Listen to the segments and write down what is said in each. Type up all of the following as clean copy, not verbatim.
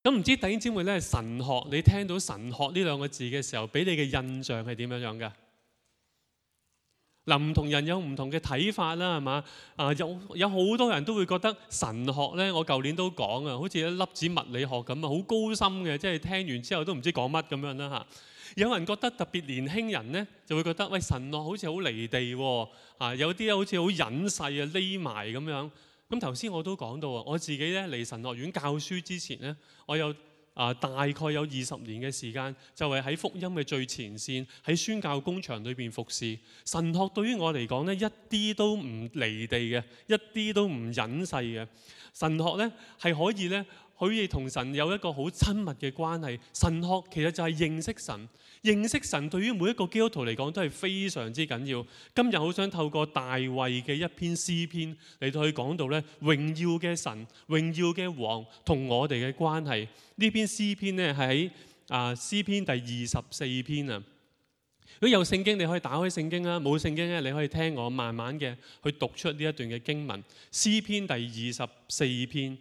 咁唔知弟兄姊妹咧，神學你聽到神學呢兩個字嘅時候，俾你嘅印象係點樣嘅？嗱，唔同人有唔同嘅睇法啦，係嘛？有好多人都會覺得神學咧，我舊年都講啊，好似一粒子物理學咁啊，好高深嘅，即係聽完之後都唔知講乜咁樣啦嚇。有人覺得特別年輕人咧，就會覺得喂，神學好似好離地喎，有啲好似好隱世啊，匿埋咁樣。咁頭先我都講到啊，我自己咧嚟神學院教書之前咧，我有大概有20年嘅時間，就係喺福音嘅最前線，喺宣教工場裏邊服侍。神學對於我嚟講咧，一啲都唔離地嘅，一啲都唔隱世嘅。神學咧係可以同神有一個好親密嘅關係。神學其實就係認識神。認識神對於每一個基督徒嚟講都係非常之緊要。今日好想透過大衛嘅一篇詩篇嚟到去講到咧，榮耀嘅神、榮耀嘅王同我哋嘅關係。呢篇詩篇咧係喺詩篇第24篇啊。如果有聖經，你可以打開聖經啦；冇聖經咧，你可以聽我慢慢嘅去讀出呢一段嘅經文。詩篇第24篇。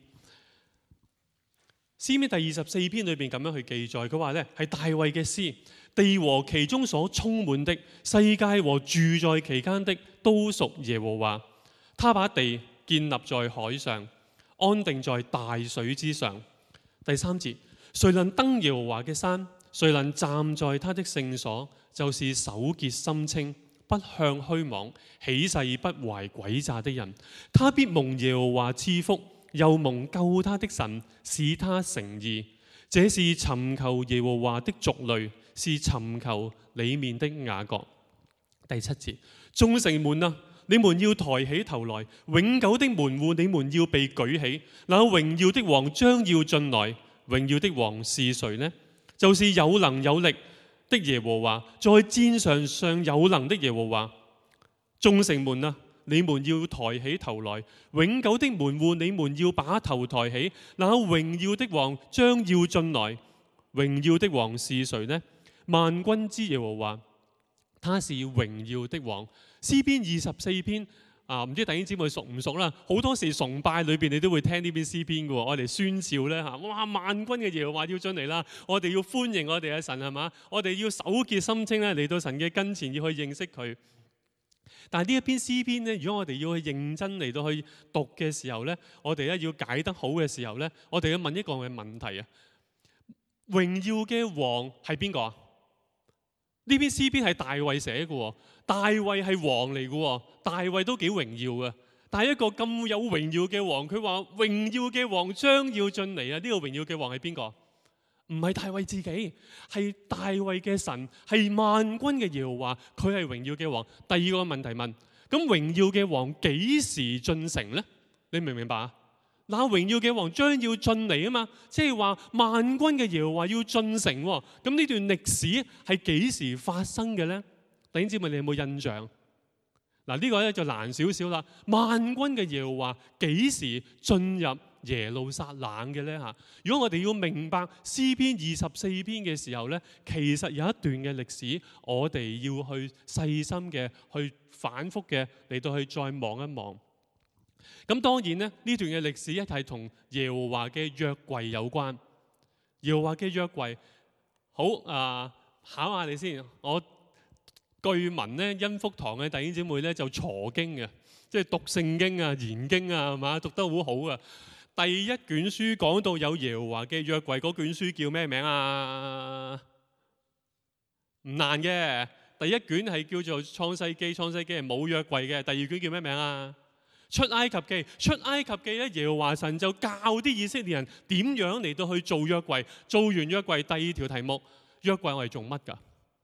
詩篇第24篇裏邊咁樣去記載，佢話咧係大衛嘅詩，地和其中所充滿的，世界和住在其間的，都屬耶和華。他把地建立在海上，安定在大水之上。第3節，誰能登耶和華嘅山？誰能站在他的聖所？就是手潔心清，不向虛妄，起誓不懷詭詐的人。他必蒙耶和華賜福，又蒙救他的神使他成義。這是尋求耶和華的族類，是尋求裡面的雅各。第7節，眾城門啊，你們要抬起頭來，永久的門戶你們要被舉起。那榮耀的王將要進來。榮耀的王是誰呢？就是有能有力的耶和華，在戰場上有能的耶和華。眾城門啊，你們要抬起頭來，永久的門戶你們要把頭抬起。那榮耀的王將要進來。榮耀的王是誰呢？萬軍之耶和華，他是榮耀的王。詩篇24篇唔知弟兄姊妹熟唔熟啦？好多時崇拜裏邊你都會聽呢篇詩篇嘅喎，我哋宣召咧嚇，哇！萬軍嘅耶和華要進嚟啦，我哋要歡迎我哋嘅神係嘛？我哋要手潔心清咧嚟到神嘅跟前，要去認識佢。但係呢一篇詩篇咧，如果我哋要去認真嚟到去讀嘅時候咧，我哋咧要解得好嘅時候咧，我哋要問一個嘅問題啊：榮耀嘅王係邊個啊？呢篇詩篇係大衛寫嘅喎。大衛係王嚟嘅喎，大衛都幾榮耀嘅。但係一個咁有榮耀嘅王，佢話榮耀嘅王將要進嚟啊！呢個榮耀嘅王係邊個？唔係大衛自己，係大衛嘅神，係萬軍嘅耶和華，佢係榮耀嘅王。第二個問題問：咁榮耀嘅王幾時進城呢？你明唔明白啊？那榮耀嘅王將要進嚟啊嘛，即係話萬軍嘅耶和華要進城喎。咁呢段歷史係幾時發生嘅呢？弟兄姊妹，你有冇印象？嗱，呢個咧就難少少啦。萬軍嘅耶和華幾時進入耶路撒冷嘅呢？嚇，如果我哋要明白詩篇24篇嘅時候呢，其實有一段嘅歷史，我哋要去細心嘅去反覆嘅嚟到去再望一望。咁當然呢，呢段嘅歷史一係同耶和華嘅約櫃有關。耶和華嘅約櫃，好考下你先，我。據聞咧，恩福堂嘅弟兄姊妹咧就鋤經嘅，即係讀聖經啊、研經啊，係嘛，讀得好好啊。第一卷書講到有耶和華嘅約櫃，嗰卷書叫咩名啊？唔難嘅，第一卷係叫做創世記，創世記係冇約櫃嘅。第二卷叫咩名啊？出埃及記，出埃及記咧，耶和華神就教啲以色列人點樣嚟到去做約櫃。做完約櫃，第二條題目，約櫃我係做乜㗎？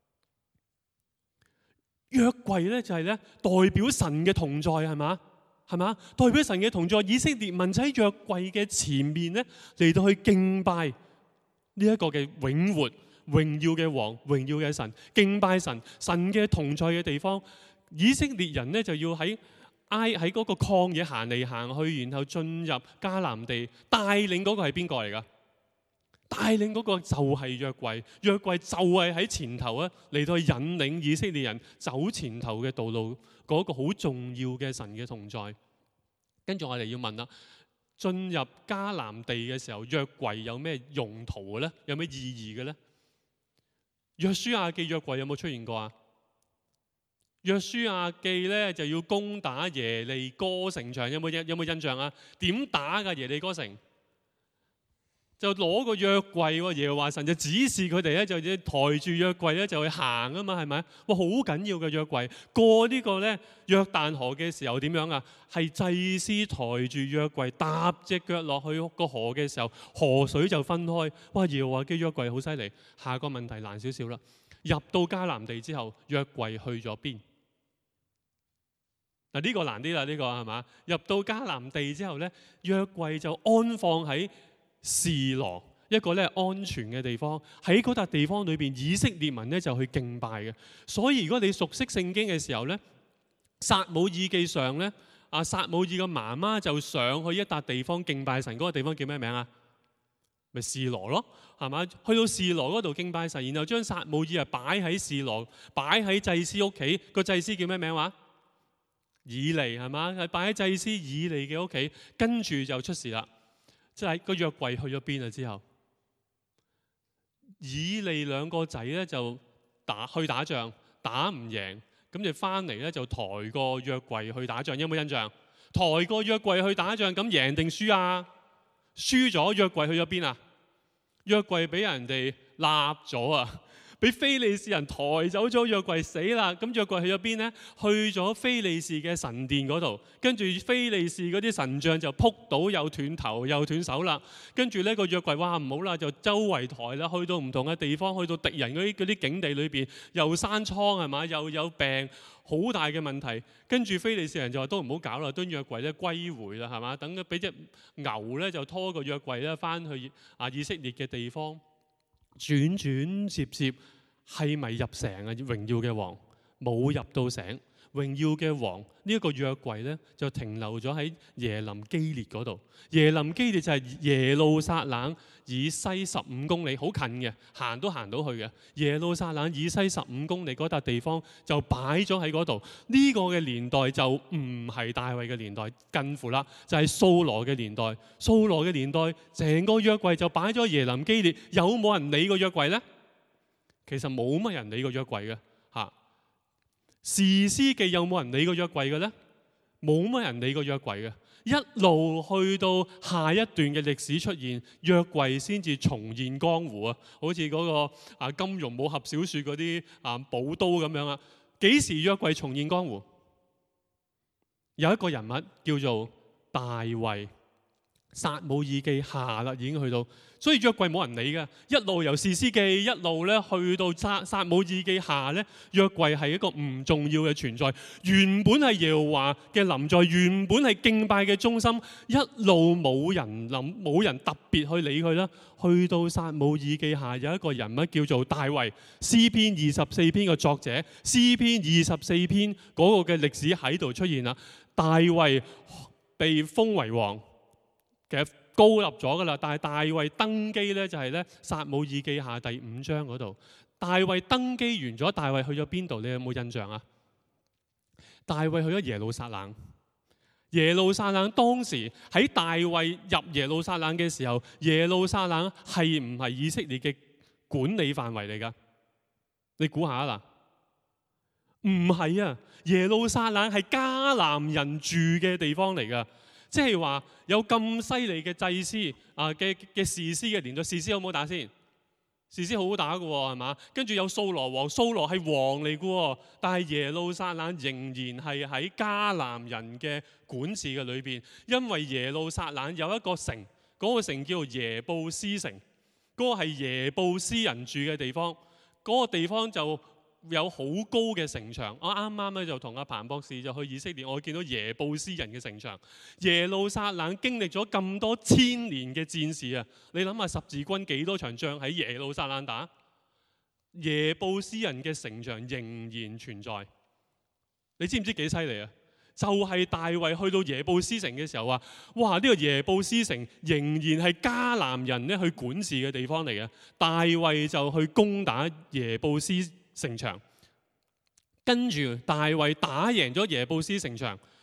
約櫃咧就係咧代表神嘅同在，係嘛？係嘛？代表神嘅同在，以色列民就喺約櫃嘅前面咧嚟到去敬拜呢一個嘅永活榮耀嘅王、榮耀嘅神，敬拜神，神嘅同在嘅地方。以色列人咧就要喺嗰個曠野行嚟行去，然後進入迦南地。帶領嗰個係邊個嚟㗎？帶領嗰個就係約櫃，約櫃就係喺前頭啊，嚟到引領以色列人走前頭嘅道路，嗰個好重要嘅神嘅同在。跟住我哋要問啦， 進入迦南地嘅時候，約櫃有咩用途嘅咧？有咩意義嘅咧？約書亞記約櫃有冇出現過啊？約書亞記咧就要攻打耶利哥城牆，有冇印象啊？點打㗎耶利哥城？就攞個約櫃喎，耶和華神就指示佢哋咧，就抬住約櫃咧就去行啊嘛，係咪？哇，好緊要嘅約櫃。過呢個咧約旦河嘅時候點樣啊？係祭司抬住約櫃踏隻腳落去個河嘅時候，河水就分開。哇，耶和華嘅約櫃好犀利。下個問題難少少啦。入到迦南地之後，約櫃去咗邊？嗱，呢個難啲啦，呢個係嘛？入到迦南地之後咧，約櫃就安放喺示羅，一個咧安全嘅地方。喺嗰笪地方裏邊，以色列民咧就去敬拜嘅。所以如果你熟悉聖經嘅時候咧，撒母耳記上咧，撒母耳嘅媽媽就上去一笪地方敬拜神。嗰個地方叫咩名啊？咪示羅咯，係嘛？去到示羅嗰度敬拜神，然後將撒母耳擺喺示羅，擺喺祭司屋企。個祭司叫咩名話？以利，係嘛？係擺喺祭司以利嘅屋企。跟住就出事啦。即係個約櫃去咗邊啊？之後，以利兩個仔咧就去打仗，打唔贏，咁就翻嚟咧就抬個約櫃去打仗。有冇印象？抬個約櫃去打仗，咁贏定輸啊？輸咗，約櫃去咗邊啊？約櫃俾人哋立咗啊！俾非利士人抬走咗約櫃，死啦！咁約櫃去咗邊呢？去咗非利士嘅神殿嗰度，跟住非利士嗰啲神像就撲倒，又斷頭又斷手啦。跟住呢個約櫃，哇唔好啦，就周圍抬啦，去到唔同嘅地方，去到敵人嗰啲境地裏邊，又生瘡係嘛，又有病，好大嘅問題。跟住非利士人就話都唔好搞啦，將約櫃咧歸回啦，係嘛？等佢俾隻牛咧就拖個約櫃咧翻去以色列嘅地方。轉轉接接係咪入城啊？榮耀嘅王冇入到城，榮耀嘅王呢一個約櫃咧就停留咗喺耶林基列嗰度。耶林基列就係耶路撒冷以西15公里，好近嘅，行都行到去嘅。耶路撒冷以西15公里嗰笪地方就擺咗喺嗰度。呢個嘅年代就唔係大衛嘅年代，近乎啦，就係掃羅嘅年代。掃羅嘅年代，成個約櫃就擺咗耶林基列。有冇人理個約櫃呢？其實冇乜人理個約櫃嘅嚇。士師記有冇人理個約櫃嘅呢？冇乜人理個約櫃嘅。一路去到下一段嘅歷史出現，約櫃先至重現江湖啊！好似嗰個金庸武俠小説嗰啲寶刀咁樣啊！幾時約櫃重現江湖？有一個人物叫做大衛。撒母耳記下啦，已經去到，所以約櫃冇人理嘅。一路由士師記一路咧去到撒母耳記下咧，約櫃係一個唔重要嘅存在。原本係耶和華嘅臨在，原本係敬拜嘅中心，一路冇人諗，冇人特別去理佢啦。去到撒母耳記下有一個人物叫做大衛，詩篇24篇嘅作者，詩篇24篇嗰個嘅歷史喺度出現啦。大衛被封為王。其實高立咗噶啦，但係大衛登基咧就係咧撒母耳記下第5章嗰度。大衛登基完咗，大衛去咗邊度？你有冇印象啊？大衛去咗耶路撒冷。耶路撒冷當時喺大衛入耶路撒冷嘅時候，耶路撒冷係唔係以色列嘅管理範圍嚟噶？你估下啦？唔係啊，耶路撒冷係迦南人住嘅地方嚟噶。即係話有咁犀利嘅祭司嘅士師嘅年代，士師好唔好打先？士師好好打嘅喎，係嘛？跟住有掃羅王，掃羅係王嚟嘅喎，但係耶路撒冷仍然係喺迦南人嘅管治嘅裏邊，因為耶路撒冷有一個城，嗰個城叫做耶布斯城，嗰個係耶布斯人住嘅地方，嗰個地方就有好高嘅城牆。我啱啱咧就同阿彭博士就去以色列，我見到耶布斯人嘅城牆。耶路撒冷經歷咗咁多千年嘅戰事啊！你諗下十字軍幾多場仗喺耶路撒冷打？耶布斯人嘅城牆仍然存在。你知唔知幾犀利啊？就係大衛去到耶布斯城嘅時候話：哇！呢個耶布斯城仍然係迦南人咧去管治嘅地方嚟嘅。大衛就去攻打耶布斯城牆，跟住大衛打贏咗耶布斯城牆，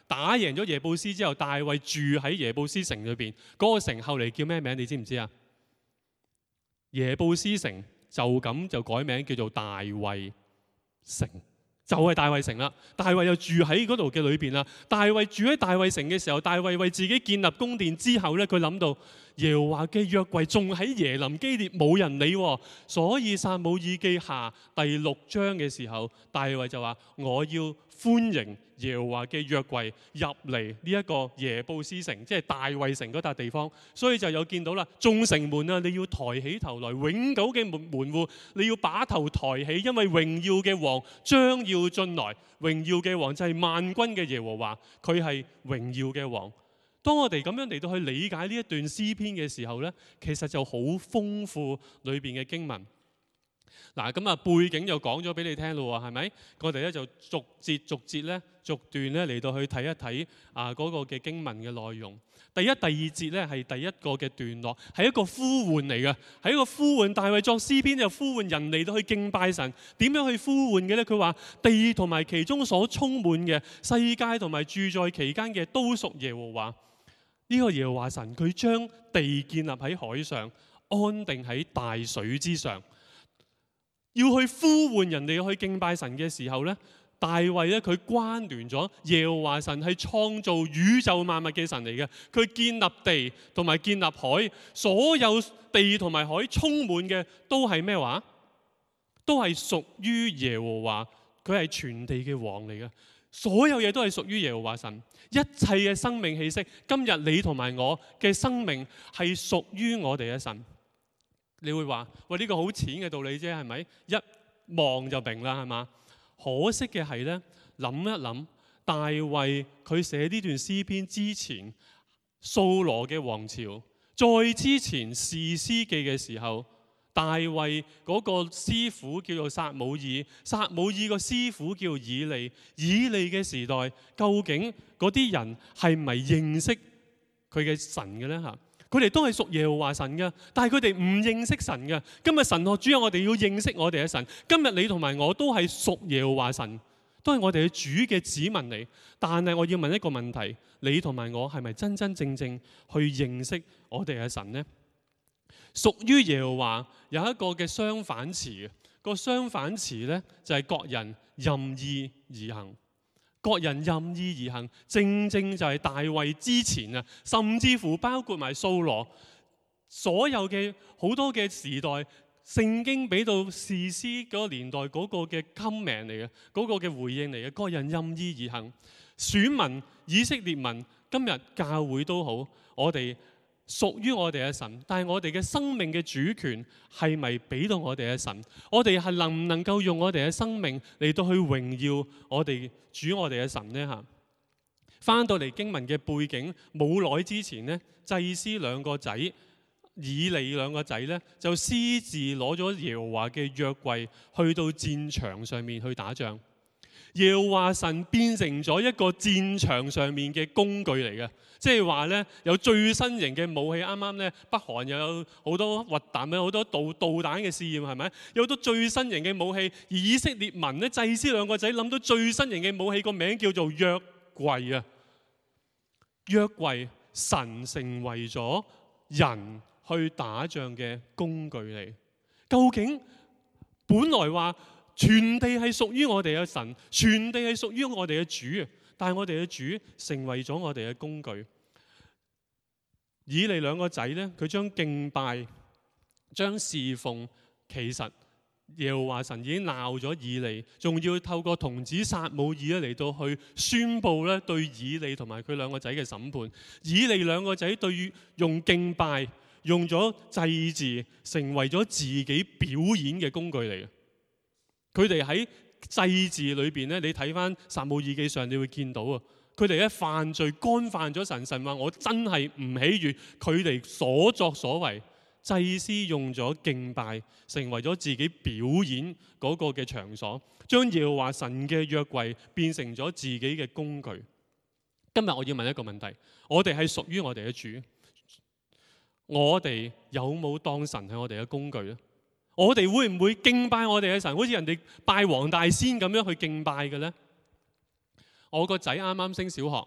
打贏咗耶布斯之後，大衛住喺耶布斯城裏邊。嗰個城後嚟叫咩名？你知唔知啊？耶布斯城就咁就改名叫做大衛城，就係大衛城啦。大衛又住喺嗰度嘅裏邊啦。大衛住喺大衛城嘅時候，大衛為自己建立宮殿之後咧，佢諗到耶和華嘅約櫃仲喺耶林基列，冇人理喎。所以撒母耳記下第6章嘅時候，大衛就話：我要歡迎耶和華嘅約櫃入嚟呢一個耶布斯城，即係大衛城嗰笪地方。所以就有見到啦，眾城門啊，你要抬起頭來，永久嘅門戶你要把頭抬起，因為榮耀嘅王將要進來。榮耀嘅王就係萬軍嘅耶和華，佢係榮耀嘅王。當我哋咁樣嚟到去理解呢一段詩篇嘅時候呢，其實就好豐富裏邊嘅經文。嗱，咁啊背景就講咗俾你聽咯，係咪？我哋咧就逐節咧逐段咧嚟到去睇一睇嗰個嘅經文嘅內容。第一、第二節咧係第一個嘅段落，係一個呼喚嚟嘅，係一個呼喚。大衛作詩篇就呼喚人嚟到去敬拜神。點樣去呼喚嘅咧？佢話地同埋其中所充滿嘅，世界同埋住在其間嘅，都屬耶和華。呢個耶和華神，佢將地建立喺海上，安定喺大水之上。要去呼喚人哋去敬拜神嘅時候呢，大衛咧佢關聯咗耶和華神係創造宇宙萬物嘅神嚟嘅。佢建立地同埋建立海，所有地同埋海充滿嘅都係咩話？都係屬於耶和華，佢係全地嘅王嚟嘅。所有嘢都係屬於耶和華神，一切嘅生命氣息，今日你同埋我嘅生命係屬於我哋嘅神。你會話：喂，呢個好淺嘅道理啫，係咪？一望就明啦，係嘛？可惜嘅係呢，諗一諗，大衛佢寫呢段詩篇之前，掃羅嘅王朝，再之前士師記嘅時候，大衛嗰個師傅叫做撒母耳，撒母耳個師傅叫以利。以利嘅時代，究竟嗰啲人係咪認識佢嘅神嘅呢？嚇，佢哋都係屬耶和華神嘅，但係佢哋唔認識神嘅。今日神學主要我哋要認識我哋嘅神。今日你同埋我都係屬耶和華神，都係我哋嘅主嘅子民嚟。但係我要問一個問題：你同埋我係咪真真正正去認識我哋嘅神呢？屬於耶和華有一個嘅相反詞，個相反詞呢，就係各人任意而行。各人任意而行，正正就係大衛之前啊，甚至乎包括埋掃羅，所有嘅好多嘅時代，聖經俾到士師嗰個年代嗰個嘅 comment 嚟嘅，嗰個嘅回應嚟嘅。各人任意而行，選民以色列民，今日教會都好，我哋屬於我哋嘅神，但係我哋嘅生命嘅主權係咪俾到我哋嘅神？我哋係能唔能夠用我哋嘅生命嚟到去榮耀我哋主我哋嘅神呢？嚇，翻到嚟經文嘅背景，冇耐之前呢，祭司兩個仔以利兩個仔呢，就私自攞咗耶和華嘅約櫃去到戰場上面去打仗。耶和華神變成咗一個戰場上面嘅工具嚟嘅。即係話咧，有最新型嘅武器。啱啱咧，北韓又有好多核彈，有好多導彈嘅試驗，係咪？有好多最新型嘅武器。而以色列民咧，祭司兩個仔諗到最新型嘅武器，個名叫做約櫃啊。約櫃，神成為咗人去打仗嘅工具嚟。究竟本來話全地係屬於我哋嘅神，全地係屬於我哋嘅主，但係我哋嘅主成為咗我哋嘅工具。以利兩個仔呢，佢將敬拜、將侍奉，其實耶和華神已經鬧咗以利，仲要透過童子撒母耳嚟到去宣佈咧對以利同埋佢兩個仔嘅審判。以利兩個仔對於用敬拜、用咗祭祀，成為咗自己表演嘅工具嚟嘅。佢哋喺祭祀裏邊咧，你睇翻撒母耳記上，你會見到啊，佢哋咧犯罪，干犯咗神。神話我真係唔喜悅佢哋所作所為。祭司用咗敬拜，成為咗自己表演嗰個嘅場所，將耶和華神嘅約櫃變成咗自己嘅工具。今日我要問一個問題：我哋係屬於我哋嘅主，我哋有冇當神係我哋嘅工具咧？我哋會唔會敬拜我哋嘅神，好似人哋拜黃大仙咁樣去敬拜嘅呢？我個仔啱啱升小學，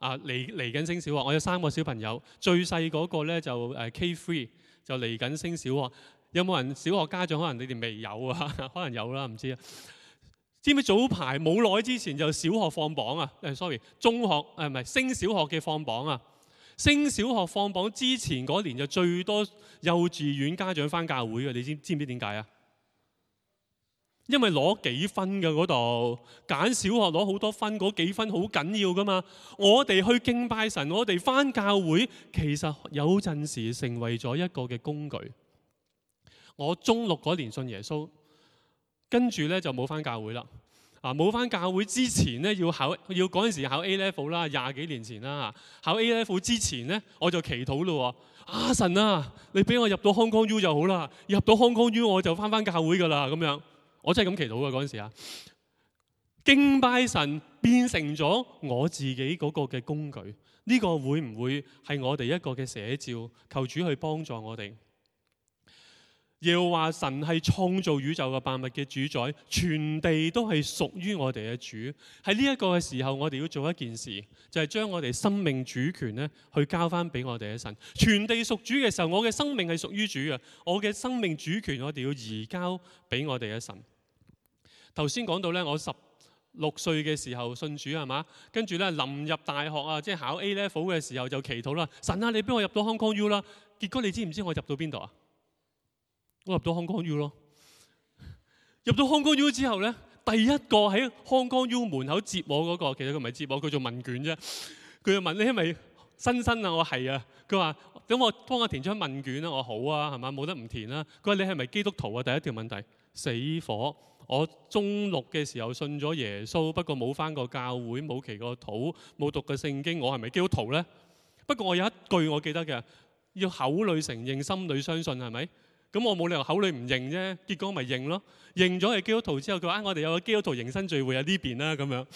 嚟緊升小學。我有3個小朋友，最細嗰個咧就K3，就嚟緊升小學。有冇人小學家長？可能你哋未有啊，可能有啦，唔知啊。知唔知早排冇耐之前就小學放榜啊？sorry， 中學唔係升小學嘅放榜啊。升小學放榜之前嗰年就最多幼稚園家長返教會嘅，你知唔知點解啊？因為攞幾分嘅嗰度揀小學攞好多分，嗰幾分好緊要噶嘛。我哋去敬拜神，我哋返教會，其實有陣時成為咗一個嘅工具。我中6嗰年信耶穌，跟住咧就冇返教會啦。冇返教會之前咧要嗰陣時考 A level 啦，20幾年前啦。考 A level 之前咧我就祈禱咯。神啊，你俾我入到 Hong Kong U 就好啦，入到 Hong Kong U 我就返教會噶啦咁樣。我真係咁祈禱嘅嗰陣時啊，敬拜神變成咗我自己嗰個嘅工具，呢個會唔會係我哋一個嘅寫照？求主去幫助我哋。耶和華神係創造宇宙嘅萬物嘅主宰，全地都係屬於我哋嘅主。喺呢一個嘅時候，我哋要做一件事，就係將我哋生命主權咧，去交翻俾我哋嘅神。全地屬主嘅時候，我嘅生命係屬於主嘅，我嘅生命主權我哋要移交俾我哋嘅神。頭先講到咧，我16歲嘅時候信主係嘛，跟住咧臨入大學啊，即係考 A level 嘅時候就祈禱啦，神啊，你俾我入到 Hong Kong U 啦。結果你知唔知我入到邊度啊？我入到 Hong Kong U 咯。入到 Hong Kong U 之後咧，第一個喺 Hong Kong U 門口接我嗰個，其實佢唔係接我，佢做問卷啫。佢就問你係咪新生啊？我係啊。佢話咁我幫我填張問卷啦。我好啊，係嘛，冇得唔填啦。佢話你係咪基督徒啊？第一條問題，死火。我中6嘅時候信咗耶穌，不過冇返過教會，冇祈過禱，冇讀過聖經，我係咪基督徒呢？不過我有一句我記得嘅，要口裏承認，心裏相信，係咪？咁我冇理由口裏唔認啫，結果咪認咯。認咗係基督徒之後，佢話我哋有個基督徒迎新聚會喺呢邊啦，咁樣。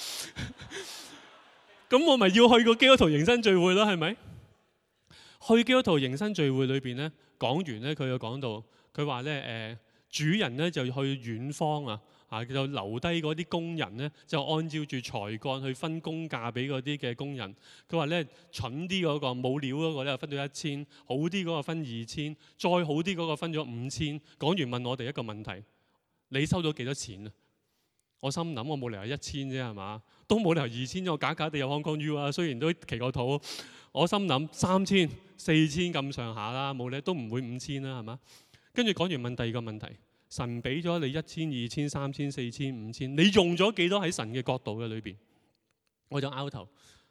咁我咪要去個基督徒迎新聚會咯，係咪？去基督徒迎新聚會裏邊咧，講完咧，佢又講到，佢話咧主人咧就去遠方就留低嗰啲工人咧，就按照住才幹去分工價俾嗰啲嘅工人。佢話咧，蠢啲嗰個冇料嗰個咧分到1000，好啲嗰個分2000，再好啲嗰個分咗5000。講完問我哋一個問題：你收咗幾多錢啊？我心諗我冇理由1000啫，係嘛？都冇理由2000，我假假地有 Hong Kong U 啊。雖然都祈過禱，我心諗3000、4000咁上下啦，冇理都唔會5000啦，係嘛？跟住講完問第二個問題。神俾咗你1000、2000、3000、4000、5000，你用咗幾多喺神嘅角度嘅裏邊？我就拗頭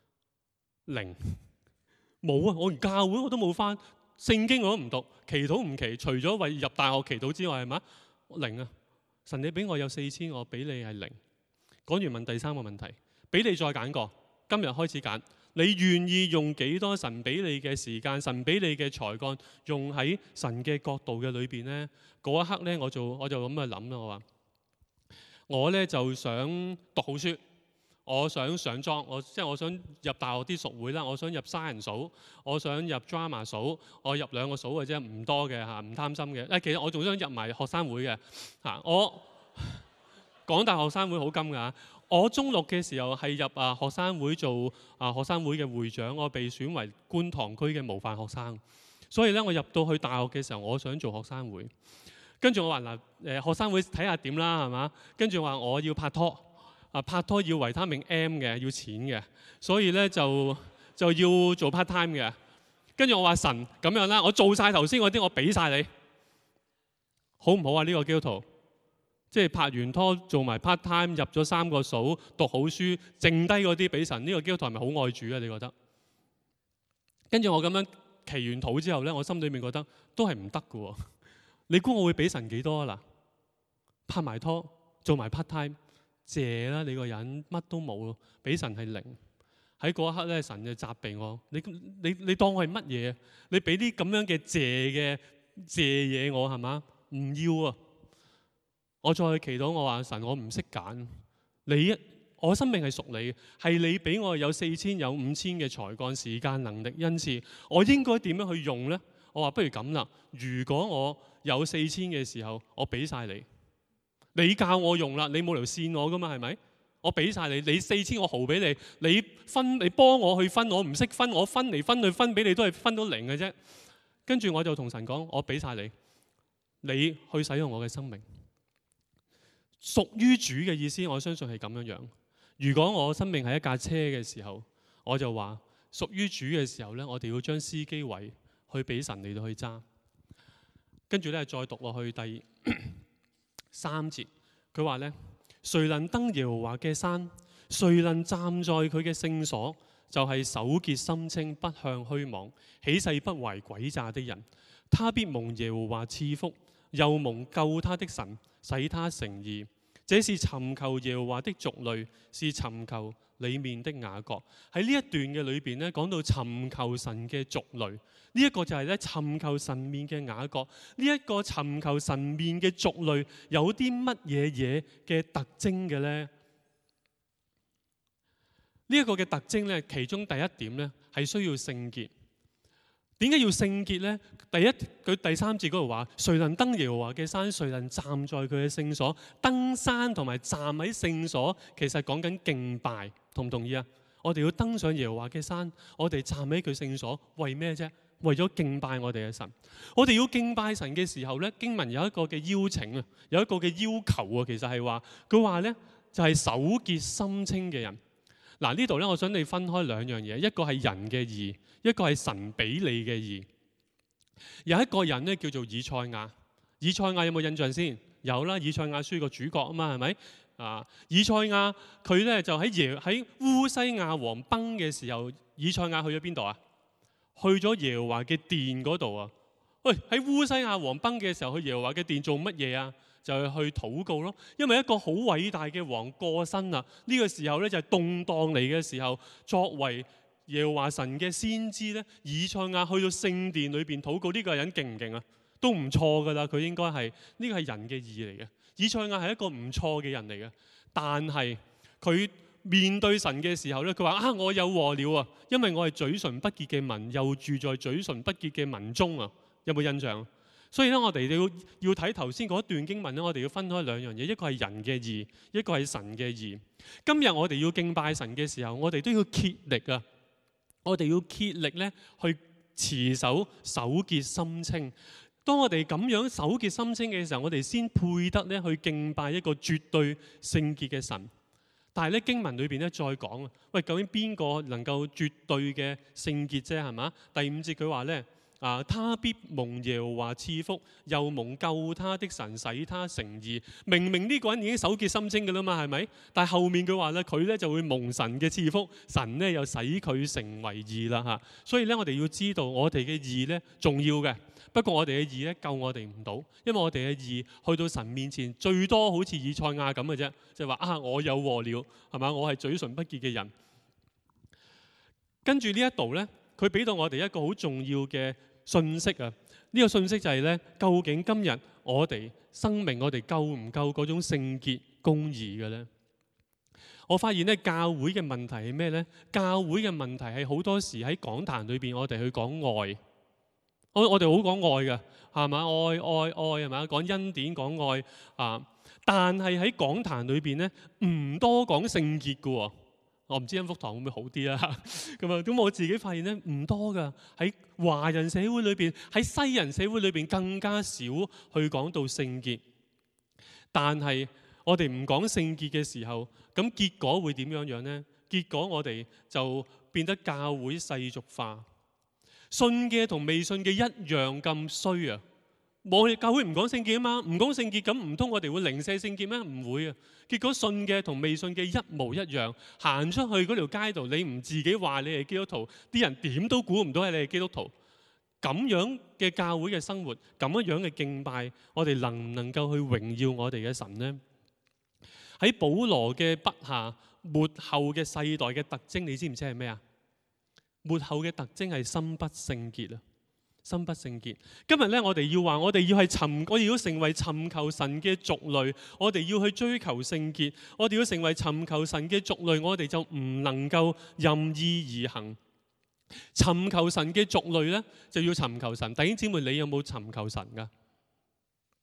0，冇啊！我連教會我都冇返，聖經我都唔讀，祈禱唔祈，除咗為入大學祈禱之外，係嘛？0啊！神你俾我有4000，我俾你係0。講完問第3個問題，俾你再揀過，今日開始揀。你願意用幾多神俾你嘅時間，神俾你嘅才幹，用喺神嘅角度嘅裏邊呢？嗰一刻呢，我就咁去諗啦。我話我呢就想讀好書，我想上莊，我想入大學啲屬會啦，我想入science組，我想入 drama 組，我入2個組嘅啫，唔多嘅嚇，唔貪心嘅。其實我仲想入埋學生會嘅嚇，我港大學生會好金㗎。我中6嘅時候係入學生會做學生會嘅會長，我被選為觀塘區嘅模範學生。所以咧，我入到去大學嘅時候，我想做學生會。跟住我話學生會睇下點啦，係嘛？跟住話我要拍拖，拍拖要維他命 M 嘅，要錢嘅，所以咧就要做 part time 嘅。跟住我話神咁樣啦，我做晒頭先嗰啲，我俾晒你，好唔好啊？呢個基督徒？即係拍完拖做埋 part time，入咗3個組，讀好書，剩低嗰啲俾神。呢個基督徒係咪好愛主啊？你覺得？跟住我咁樣祈完禱之後咧，我心裏面覺得都係唔得嘅喎。你估我會俾神幾多啊？嗱，拍埋拖，做埋 part time， 謝啦！你個人乜都冇咯，俾神係0。喺嗰一刻咧，神就責備我：你當我係乜嘢？你俾啲咁樣嘅謝嘢我係嘛？唔要啊！我再祈禱，我話神，我唔識揀，我生命係屬你，係你俾我有4000、有5000嘅才幹、時間、能力、恩賜，我應該點樣去用呢？我話不如咁啦，如果我有4000嘅時候，我俾晒你，你教我用啦，你冇理由跣我噶嘛，係咪？ 我俾晒你，你4000我豪俾你，你幫我去分，我唔識分，我分嚟分去分俾你都係分到0嘅啫。跟住我就同神講，我俾晒你，你去使用我嘅生命。屬於主嘅意思，我相信係咁樣樣。如果我生命係一架車嘅時候，我就話屬於主嘅時候呢，我哋要將司機位去俾神嚟到去揸。跟住咧再讀落去第3節，佢話呢：「誰能登耶和華嘅山？誰能站在佢嘅聖所？就係手潔心清、不向虛妄、起誓不懷詭詐的人。他必蒙耶和華賜福，又蒙救他的神使他成義。這是尋求耶和華的族類，是尋求裏面的雅各。」喺呢一段嘅裏邊咧，講到尋求神嘅族類，呢一個就係咧尋求神面嘅雅各。呢一個尋求神面嘅族類有啲乜嘢嘢嘅特徵嘅呢？呢一個嘅特徵咧，其中第一點咧係需要聖潔。點解要聖潔呢？佢第3節嗰度話：誰能登耶和華嘅山？誰能站在佢嘅聖所？登山同埋站喺聖所，其實講緊敬拜，同唔同意啊？我哋要登上耶和華嘅山，我哋站喺佢聖所，為咩啫？為咗敬拜我哋嘅神。我哋要敬拜神嘅時候呢，經文有一個嘅邀請啊，有一個嘅要求啊，其實係話佢話呢，就係手潔心清嘅人。嗱，呢度咧，我想你分開2樣嘢，一個係人嘅義，一個係神俾你嘅義。有一個人咧叫做以賽亞，以賽亞有冇印象先？有啦，以賽亞書個主角啊嘛，係咪？以賽亞佢咧就喺烏西亞王崩嘅時候，以賽亞去咗邊度啊？去咗耶和華嘅殿嗰度啊！喂，喺烏西亞王崩嘅時候，去耶和華嘅殿做乜嘢啊？就係去禱告咯，因為一個好偉大嘅王過身啦。呢個時候咧就係動盪嚟嘅時候，作為耶和華神嘅先知咧，以賽亞去到聖殿裏邊禱告，呢個人勁唔勁啊？都唔錯噶啦，佢應該係呢個係人嘅義嚟嘅。以賽亞係一個唔錯嘅人嚟嘅，但係佢面對神嘅時候咧，佢話我有禍了啊，因為我係嘴唇不潔嘅民，又住在嘴唇不潔嘅民中啊。有冇印象？所以咧，我哋要睇頭先嗰段經文咧，我哋要分開2樣嘢，一個係人嘅義，一個係神嘅義。今日我哋要敬拜神嘅時候，我哋都要竭力啊！我哋要竭力咧去持守手潔心清。當我哋咁樣手潔心清嘅時候，我哋先配得咧去敬拜一個絕對聖潔嘅神。但係咧經文裏邊咧再講啊，喂，究竟邊個能夠絕對嘅聖潔啫？係嘛？第5節佢話咧。他必蒙耶和華賜福，又蒙救他的神使他成義。明明呢個人已經手潔心清嘅啦嘛，係咪？但係後面佢話咧，佢咧就會蒙神嘅賜福，神咧又使佢成為義啦嚇。所以咧，我哋要知道我哋嘅義咧重要嘅。不過我哋嘅義咧救我哋唔到，因為我哋嘅義去到神面前最多好似以賽亞咁嘅啫，就係話我有禍了，係嘛？我係嘴唇不潔嘅人。跟住呢一度咧，佢俾到我哋一個好重要嘅信息啊！呢個信息就係咧，究竟今日我哋生命我哋夠唔夠嗰種聖潔公義嘅咧？我發現咧，教會嘅問題係咩咧？教會嘅問題係好多時喺講壇裏邊，我哋去講愛，我哋好講愛嘅，係嘛？愛係咪？講恩典，講愛啊！但係喺講壇裏邊咧，唔多講聖潔嘅喎。我唔知恩福堂會唔會好啲啊？咁我自己發現咧，唔多噶。喺華人社會裏邊，喺西人社會裏邊更加少去講到聖潔。但係我哋唔講聖潔嘅時候，咁結果會點樣呢？結果我哋就變得教會世俗化，信嘅同未信嘅一樣咁衰啊！我哋教會唔講聖潔啊嘛，唔講聖潔，咁唔通我哋會零舍聖潔咩？唔會啊！結果信嘅同未信嘅一模一樣，行出去嗰條街度，你唔自己話你係基督徒，啲人點都估唔到係你係基督徒。咁樣嘅教會嘅生活，咁樣嘅敬拜，我哋能唔能夠去榮耀我哋嘅神呢？喺保羅嘅筆下，末後嘅世代嘅特徵，你知唔知係咩啊？末後嘅特徵係心不聖潔啊！心不聖潔。今日咧，我哋要話，我哋要成為尋求神嘅族類，我哋要去追求聖潔，我哋要成為尋求神嘅族類，我哋就唔能夠任意而行。尋求神嘅族類咧，就要尋求神。弟兄姊妹，你有冇尋求神噶？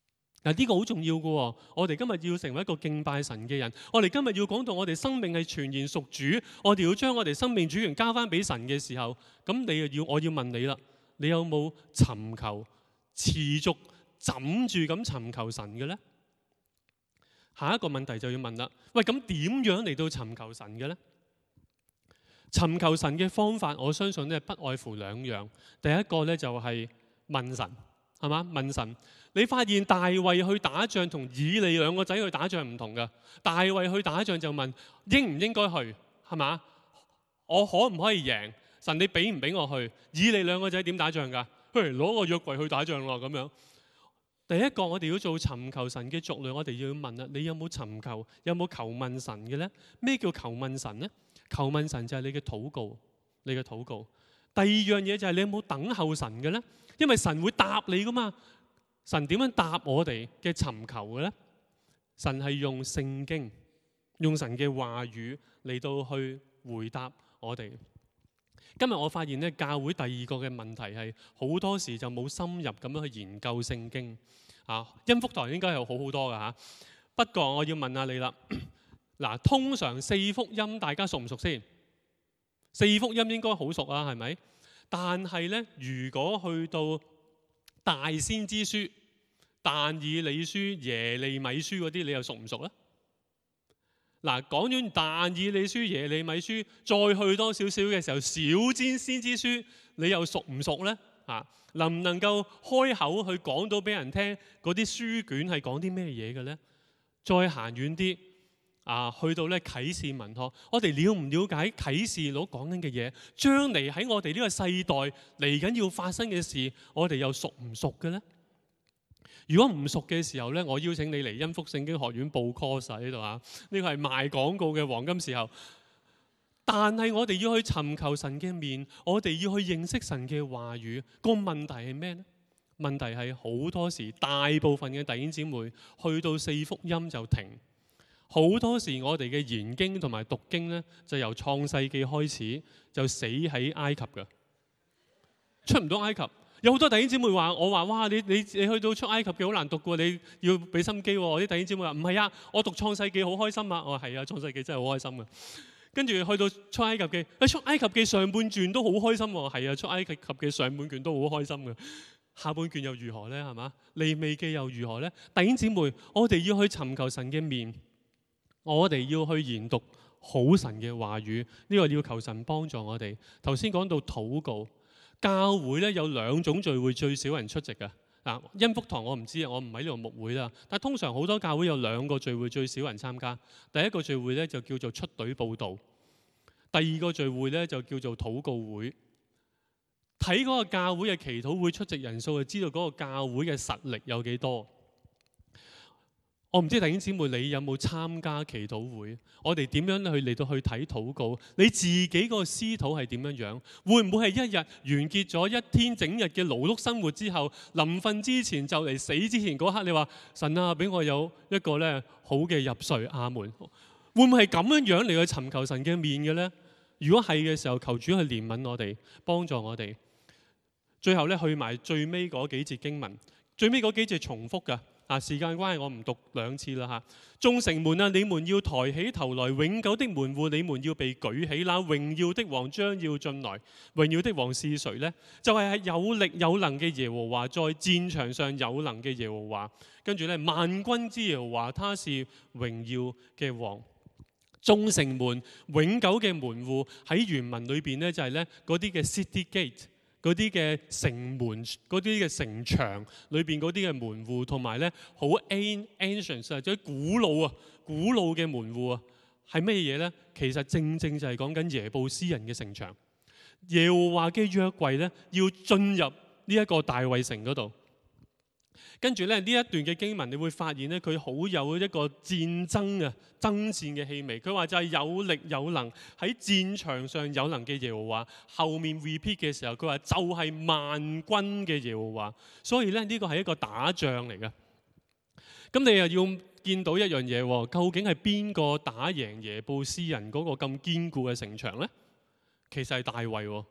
嗱，呢個好重要嘅喎。我哋今日要成為一個敬拜神嘅人，我哋今日要講到我哋生命係全然屬主，我哋要將我哋生命主權交翻俾神嘅時候，咁我要問你啦，你有冇尋求持續枕住咁尋求神嘅呢？下一個問題就要問啦，喂，咁點樣嚟到尋求神嘅呢？尋求神嘅方法，我相信咧不外乎兩樣。第一個咧就係問神，係嘛？問神。你發現大衛去打仗同以利兩個仔去打仗唔同㗎。大衛去打仗就問應唔應該去，係嘛？我可唔可以贏？神你俾唔俾我去？以利兩個仔點打仗㗎？攞個約櫃去打仗咯咁樣。第一個我哋要做尋求神嘅族類，我哋要問啦，你有冇尋求？有冇求問神嘅呢？咩叫求問神呢？求問神就係你嘅禱告，你嘅禱告。第二樣嘢就係你有冇等候神嘅呢？因為神會答你噶嘛。神點樣答我哋嘅尋求嘅呢？神係用聖經，用神嘅話語嚟到去回答我哋。今日我發現咧，教會第二個嘅問題係好多時就冇深入咁樣去研究聖經。恩福堂應該係好好多噶嚇。不過我要問下你啦。嗱，通常四福音大家熟唔熟先？四福音應該好熟啊，係咪？但係呢，如果去到大先知書、但以理書、耶利米書嗰啲，你又熟唔熟呢？嗱，講完但以理書、耶利米書，再去多少少嘅時候，小先知書，你又熟唔熟呢？能唔能夠開口去講到俾人聽嗰啲書卷係講啲咩嘢嘅呢？再行遠啲。去到咧啟示文學，我哋了唔了解啟示錄講緊嘅嘢？將嚟喺我哋呢個世代嚟緊要發生嘅事，我哋又熟唔熟嘅呢？如果唔熟嘅時候呢，我邀請你嚟恩福聖經學院報 course 喺度啊！呢個係賣廣告嘅黃金時候。但係我哋要去尋求神嘅面，我哋要去認識神嘅話語。個問題係咩呢？問題係好多時大部分嘅弟兄姊妹去到四福音就停。好多時我哋嘅研經同埋讀經呢，就由創世記開始就死喺埃及嘅，出唔到埃及。有好多弟兄姊妹話：我話哇，你去到出埃及嘅好難讀嘅，你要俾心機喎。我啲弟兄姊妹話：唔係啊，我讀創世記好開心啊。我話係啊，創世記真係好開心嘅。跟住去到出埃及記，出埃及記上半段都好開心喎。係啊，出埃及記上半段都好開心嘅。下半段又如何呢？係嘛？利未記又如何呢？弟兄姊妹，我哋要去尋求神嘅面。我哋要去研讀好神嘅話語，呢個要求神幫助我哋。頭先講到禱告，教會咧有兩種聚會最少人出席嘅。恩福堂我唔知啊，我唔喺呢度牧會啦。但通常好多教會有兩個聚會最少人參加。第一個聚會咧就叫做出隊報道，第二個聚會咧就叫做禱告會。睇嗰個教會嘅祈禱會出席人數，就知道嗰個教會嘅實力有幾多。我唔知弟兄姊妹你有冇參加祈禱會？我哋點樣去嚟到去睇禱告？你自己個私禱係點樣樣？會唔會係一日完結咗一天整日嘅勞碌生活之後，臨瞓之前就嚟死之前嗰刻，你話神啊，俾我有一個咧好嘅入睡，阿門。會唔會係咁樣樣嚟去尋求神嘅面嘅呢？如果係嘅時候，求主去憐憫我哋，幫助我哋。最後咧去埋最尾嗰幾節經文，最尾嗰幾節重複㗎。時間關係我唔讀兩次啦嚇。眾城門啊，你們要抬起頭來，永久的門戶你們要被舉起啦。榮耀的王將要進來。榮耀的王是誰呢？就係有力有能嘅耶和華，在戰場上有能嘅耶和華。跟住咧，萬軍之耶和華，他是榮耀嘅王。眾城門永久嘅門戶喺原文裏邊咧就係咧嗰啲嘅 city gate。嗰啲嘅城門、嗰啲嘅城牆裏邊嗰啲嘅門戶，同埋咧好 ancient 或者古老嘅門戶啊，係咩嘢咧？其實正正就係講緊耶布斯人嘅城牆。耶和華嘅約櫃咧要進入呢一個大衛城嗰度。跟住咧呢一段嘅經文，你會發現咧佢好有一個戰爭爭戰嘅氣味。佢話就係有力有能喺戰場上有能嘅耶和華。後面 repeat 嘅時候，佢話就係萬軍嘅耶和華。所以咧呢個係一個打仗嚟嘅。咁你又要見到一樣嘢，究竟係邊個打贏耶布斯人嗰個咁堅固嘅城牆呢？其實係大衛。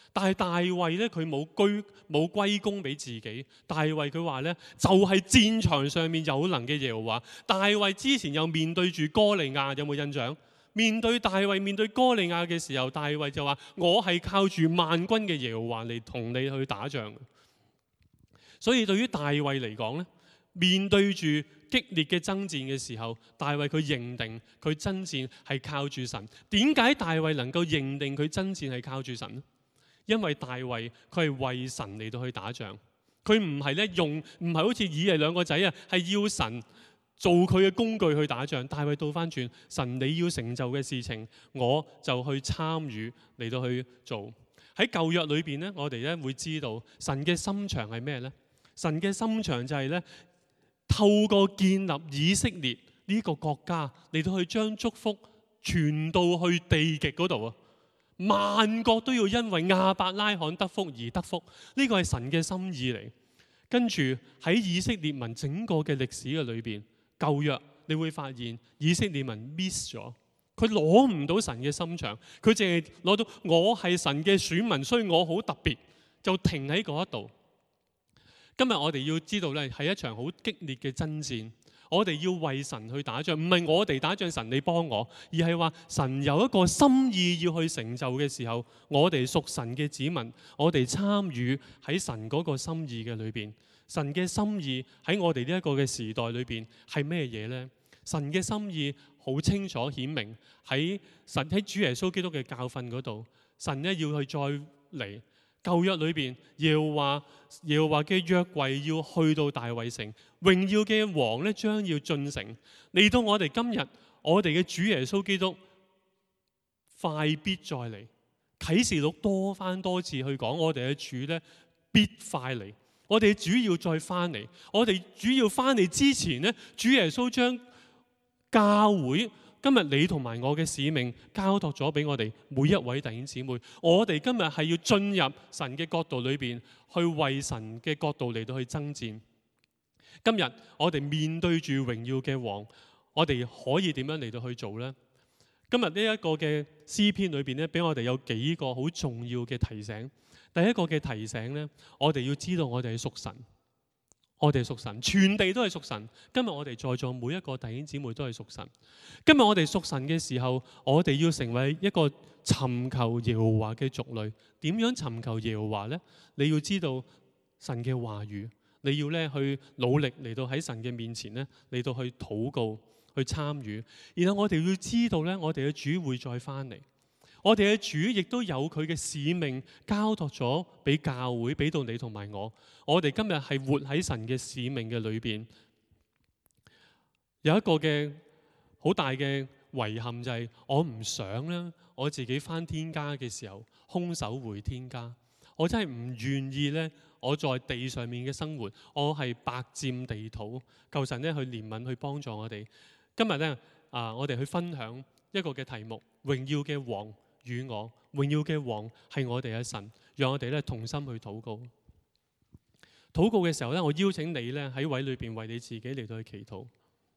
但係大衛咧，佢冇歸功俾自己。大衛佢話咧，就係戰場上面有能嘅耶和華。大衛之前又面對住歌利亞，有冇印象？面對歌利亞嘅時候，大衛就話：我係靠住萬軍嘅耶和華嚟同你去打仗。所以對於大衛嚟講咧，面對住激烈嘅爭戰嘅時候，大衛佢認定佢爭戰係靠住神。點解大衛能夠認定佢爭戰係靠住神呢？因為大衛佢係為神嚟到去打仗，佢唔係咧唔係好似以利兩個仔啊，係要神做佢嘅工具去打仗。大衛倒翻轉，神你要成就嘅事情，我就去參與嚟到去做。喺舊約裏邊咧，我哋咧會知道神嘅心腸係咩呢？神嘅心腸就係咧，透過建立以色列呢個國家嚟到去將祝福傳到去地極嗰度啊！萬國都要因為亞伯拉罕得福而得福，呢個係神嘅心意嚟。跟住喺以色列民整個嘅歷史嘅裏邊，舊約你會發現以色列民 miss 咗，佢攞唔到神嘅心腸，佢淨係攞到我係神嘅選民，所以我好特別，就停喺嗰一度。今日我哋要知道咧，係一場好激烈嘅爭戰。我哋要為神去打仗，唔係我哋打仗，神你幫我，而係話神有一個心意要去成就嘅時候，我哋屬神嘅子民，我哋參與喺神嗰個心意嘅裏邊。神嘅心意喺我哋呢一個嘅時代裏邊係咩嘢呢？神嘅心意好清楚顯明喺主耶穌基督嘅教訓嗰度，神咧要去再嚟。舊約裏邊，耶和華嘅約櫃要去到大衛城，榮耀嘅王咧將要進城。嚟到我哋今日，我哋嘅主耶穌基督快必再嚟。啟示錄多番多次去講，我哋嘅主咧必快嚟。我哋主要再翻嚟，我哋主要翻嚟之前咧，主耶穌將教會。今日你同埋我嘅使命交託咗俾我哋每一位弟兄姊妹，我哋今日係要進入神嘅國度裏邊，去為神嘅國度嚟到去爭戰。今日我哋面對住榮耀嘅王，我哋可以點樣嚟到去做呢？今日呢一個嘅詩篇裏邊咧，俾我哋有幾個好重要嘅提醒。第一個嘅提醒咧，我哋要知道我哋係屬神。我哋係屬神，全地都係屬神。今日我哋在座每一個弟兄姊妹都係屬神。今日我哋屬神嘅時候，我哋要成為一個尋求耶和華嘅族類。點樣尋求耶和華呢？你要知道神嘅話語，你要咧去努力嚟到喺神嘅面前咧嚟到去禱告、去參與。然後我哋要知道咧，我哋嘅主會再翻嚟。我哋嘅主亦都有佢嘅使命交託咗俾教會，俾到你同埋我。我哋今日係活喺神嘅使命嘅裏邊。有一個嘅好大嘅遺憾就係我唔想咧，我自己返天家嘅時候空手回天家。我真係唔願意咧，我在地上面嘅生活，我係白佔地土。求神咧去憐憫，去幫助我哋。今日咧我哋去分享一個嘅題目：榮耀嘅王與我。榮耀嘅王係我哋嘅神，讓我哋咧同心去禱告。禱告嘅時候咧，我邀請你咧喺位裏邊為你自己嚟到去祈禱。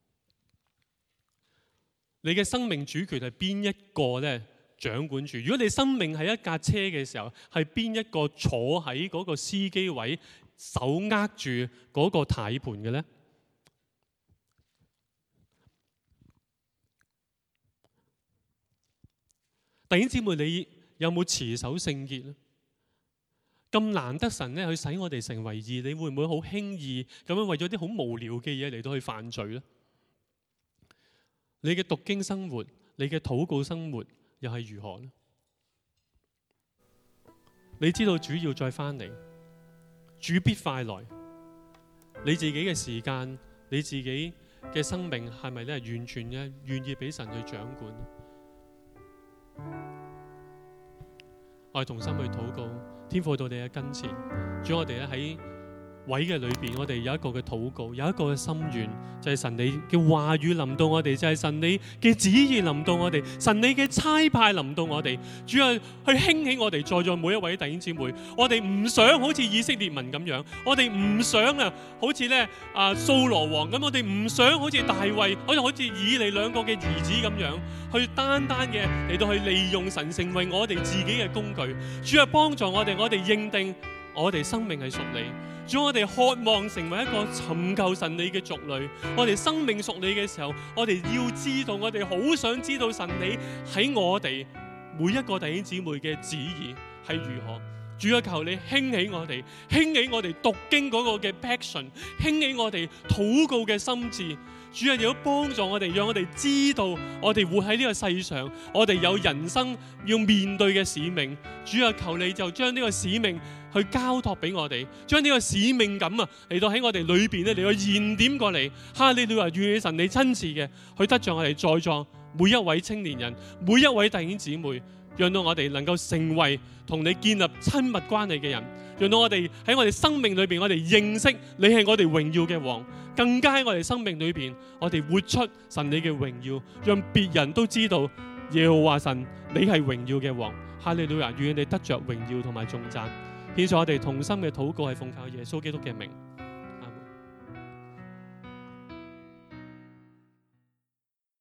你嘅生命主權係邊一個咧掌管住？如果你生命係一架車嘅時候，係邊一個坐喺嗰個司機位，手握住嗰個軚盤嘅咧？弟兄姊妹，你有冇持守聖潔咧？咁難得神咧去使我哋成為義，你會唔會好輕易咁樣為咗啲好無聊嘅嘢嚟到去犯罪咧？你嘅讀經生活，你嘅禱告生活又係如何呢？你知道主要再翻嚟，主必快來。你自己嘅時間，你自己嘅生命係咪咧完全嘅願意俾神去掌管？我哋同心去禱告，天父到你嘅跟前，主，我哋咧喺位嘅裏邊，我哋有一個嘅禱告，有一個嘅心願，就係神你嘅話語臨到我哋，就係神你嘅旨意臨到我哋，神你嘅差派臨到我哋。主啊，去興起我哋在座每一位弟兄姊妹。我哋唔想好似以色列民咁樣，我哋唔想啊，好似咧掃羅王咁，我哋唔想好似大衛，好似以利兩個嘅兒子咁樣，去單單嘅嚟到去利用神成為我哋自己嘅工具。主啊，幫助我哋認定我哋生命係屬你。主，我哋渴望成為一個尋求神你嘅族類。我哋生命屬你嘅時候，我哋要知道，我哋好想知道神你喺我哋每一個弟兄姊妹嘅旨意係如何。主啊，求你興起我哋，興起我哋讀經嗰個嘅 passion， 興起我哋禱告嘅心志。主啊，要幫助我哋，讓我哋知道我哋活喺呢個世上，我哋有人生要面對嘅使命。主啊，求你就將呢個使命去交託俾我哋，將呢個使命感嚟到喺我哋裏邊咧嚟到燃點過嚟。哈利路亞，願神你親自嘅去得着我哋在座每一位青年人，每一位弟兄姊妹，讓到我哋能夠成為同你建立親密關係嘅人，讓到我哋喺我哋生命裏邊，我哋認識你係我哋榮耀嘅王，更加喺我哋生命裏邊，我哋活出神你嘅榮耀，讓別人都知道耶和華神你係榮耀嘅王。哈利路亞，願你得着榮耀同埋頌讚。獻上我哋同心嘅禱告，係奉靠耶穌基督嘅名。